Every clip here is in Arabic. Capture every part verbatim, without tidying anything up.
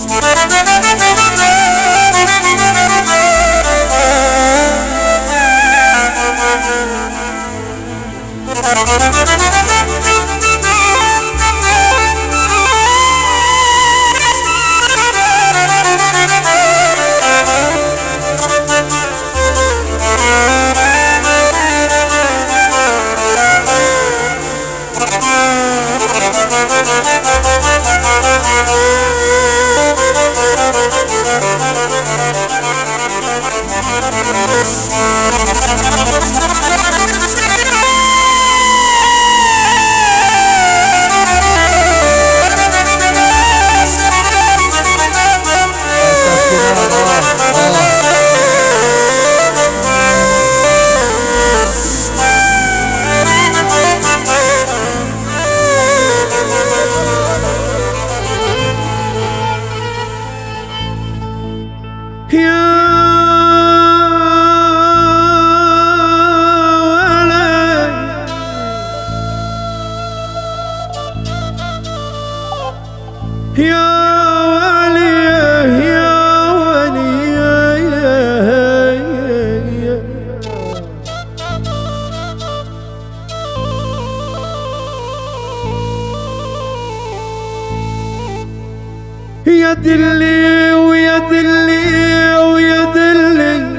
يا دلي ويا دلي ويا دلي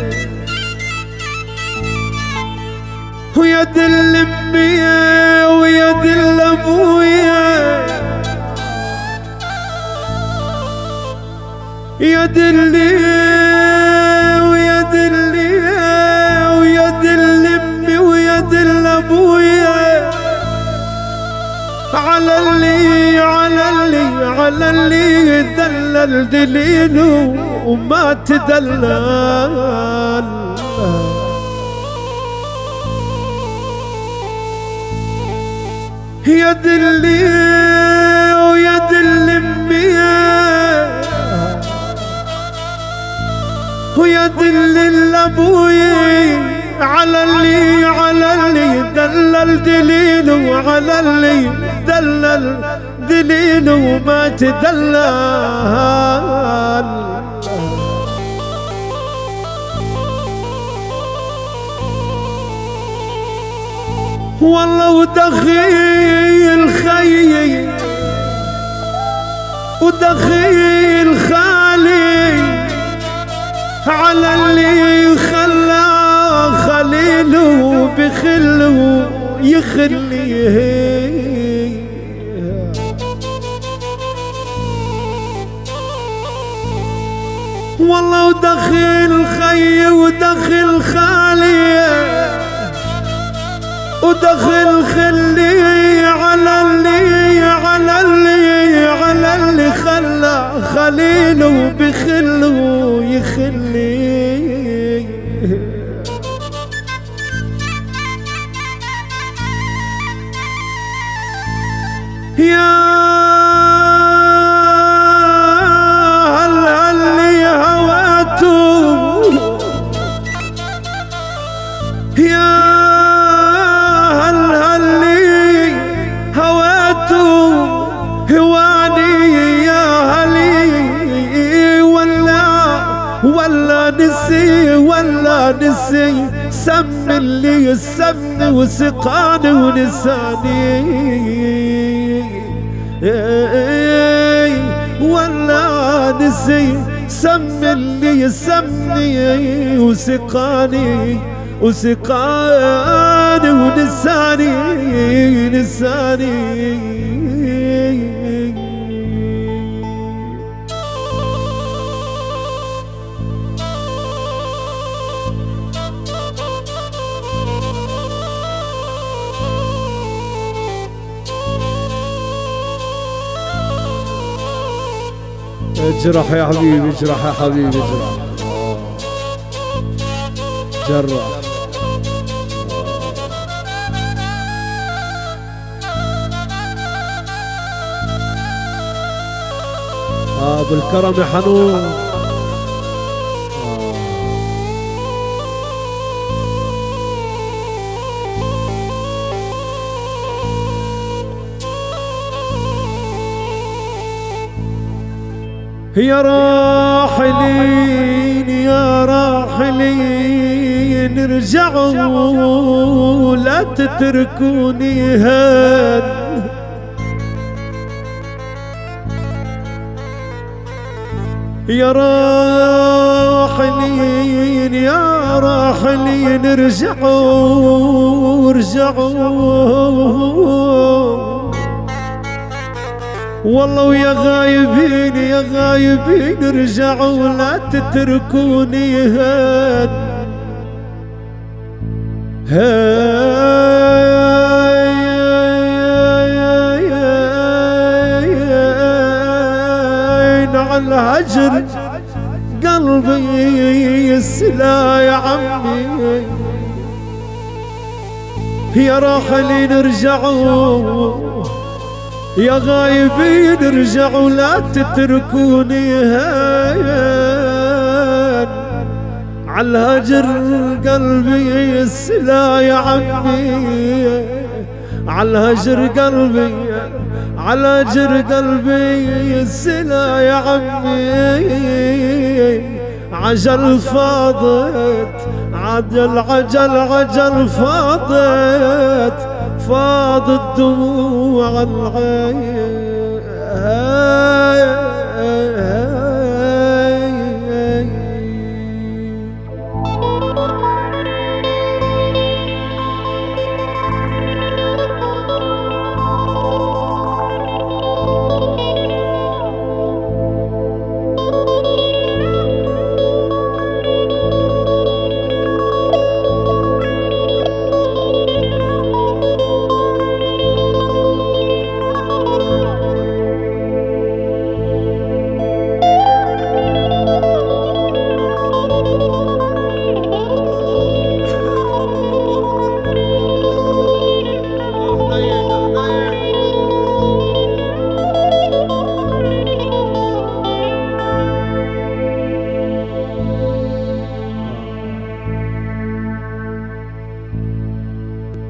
ويا دل امي ويا دل ابويا يا دلي ويا دلي ويا دل امي ويا دل ابويا على اللي على اللي على اللي دلل دليله وما تدلل يا دلي ويا دل امي ويا دل ابوي على اللي على اللي دلل دليله على اللي دلل دليله وما تدلل والله ودخيل خيي ودخيل خالي على اللي خلى خليله بخله يخليه والله ودخل خي ودخل خالي ودخل خلي على اللي على اللي على اللي خلى خليله بخله يخليه يا هل اللي هواته يا هل اللي هواته هواني يا هلي ولا ولا نسي ولا نسي سم اللي السمن وسقاني ونساني ولا نسي سم اللي يسمني وسقاني وسقاني ونساني نساني اجرح يا حبيبي اجرح يا حبيبي اجرح جرح اه بالكرم يا حنون يا راحلين يا راحلين ارجعوا لا تتركوني هان. يا راحلين يا راحلين ارجعوا ارجعوا والله ويا غايبين يا غايبين ارجعوا لا تتركوني هان. هاين على الهجر قلبي يسلا يا عمي. يا راحلين ارجعوا يا غايبين ارجعوا لا تتركوني هان. على الهجر قلبي يسلا يا عمي. على الهجر قلبي على الهجر قلبي يسلا يا عمي. عجل فاضت عجل عجل عجل فاضت فاضت دموع العين.